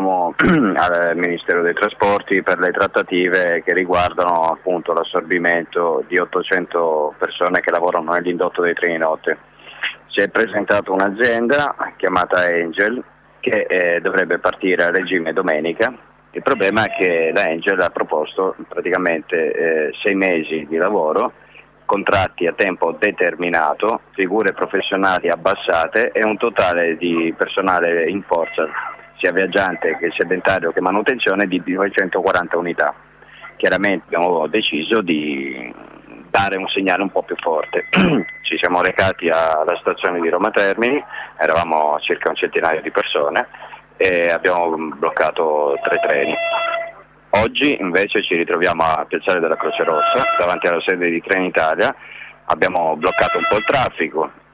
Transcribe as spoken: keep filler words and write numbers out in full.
siamo al Ministero dei Trasporti per le trattative che riguardano appunto l'assorbimento di ottocento persone che lavorano nell'indotto dei treni notte. Si è presentata un'azienda chiamata Angel che eh, dovrebbe partire a regime domenica. Il problema è che la Angel ha proposto praticamente eh, sei mesi di lavoro, contratti a tempo determinato, figure professionali abbassate e un totale di personale in forza, sia viaggiante che sedentario che manutenzione, di duecentoquaranta unità. Chiaramente abbiamo deciso di dare un segnale un po' più forte. Ci siamo recati alla stazione di Roma Termini, eravamo circa un centinaio di persone e abbiamo bloccato tre treni. Oggi invece ci ritroviamo a Piazzale della Croce Rossa, davanti alla sede di Trenitalia. Abbiamo bloccato un po' il traffico,